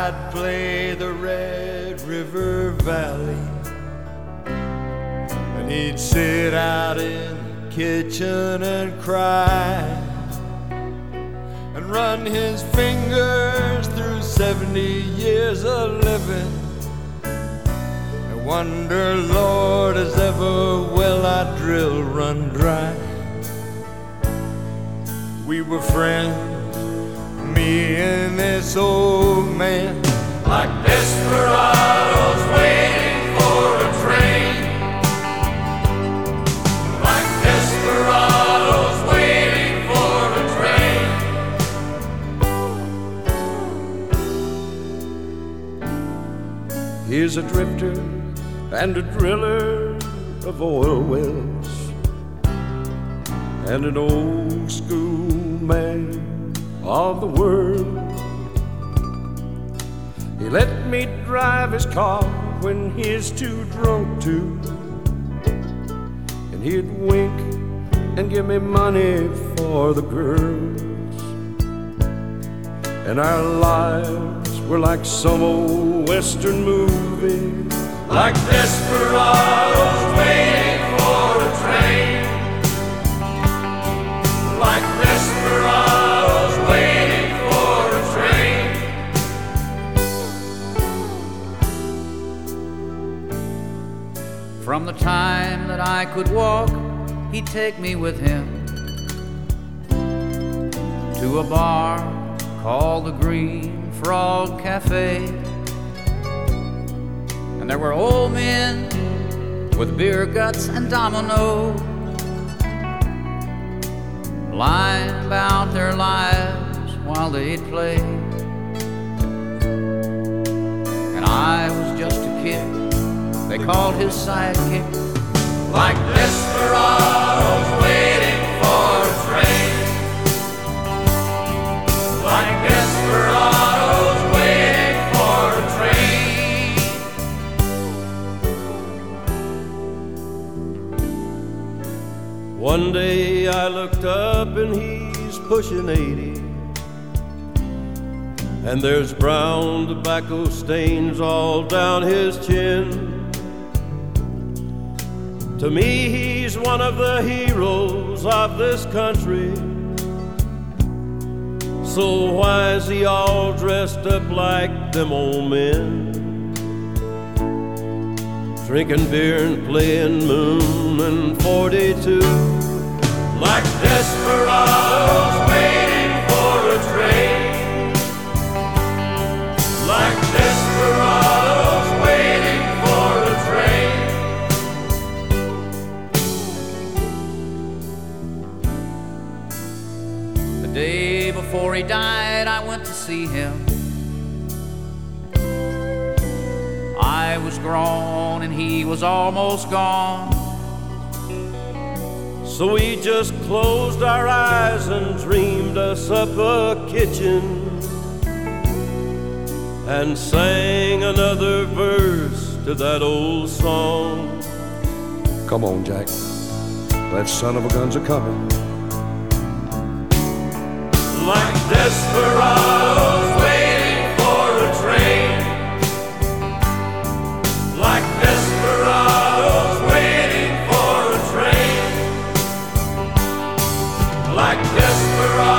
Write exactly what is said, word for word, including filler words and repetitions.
I'd play the Red River Valley, and he'd sit out in the kitchen and cry, and run his fingers through seventy years of living, and wonder, Lord, has ever well I drill run dry. We were friends, me and this old man, like desperados waiting for a train, like desperados waiting for a train. Here's a drifter and a driller of oil wells, and an old school man of the world. He let me drive his car when he's too drunk to, and he'd wink and give me money for the girls. And our lives were like some old western movie, like desperados waiting for a train, like desperados waiting for a train. From the time that I could walk, he'd take me with him to a bar called the Green Frog Cafe. And there were old men with beer guts and dominoes, lying about their lives while they'd play. And I was just a kid, they called his sidekick, like desperados waiting for a train, like desperados waiting for a train. One day I looked up and he's pushing eighty, and there's brown tobacco stains all down his chin. To me he's one of the heroes of this country. So why is he all dressed up like them old men, drinking beer and playing Moon and forty-two, like desperados waiting for a train, like desperados waiting for a train. The day before he died, I went to see him. I was grown and he was almost gone. So we just closed our eyes and dreamed us up a kitchen, and sang another verse to that old song. Come on, Jack, that son of a gun's a coming. Like desperados waiting for a train, like desperados waiting for a train, like desperados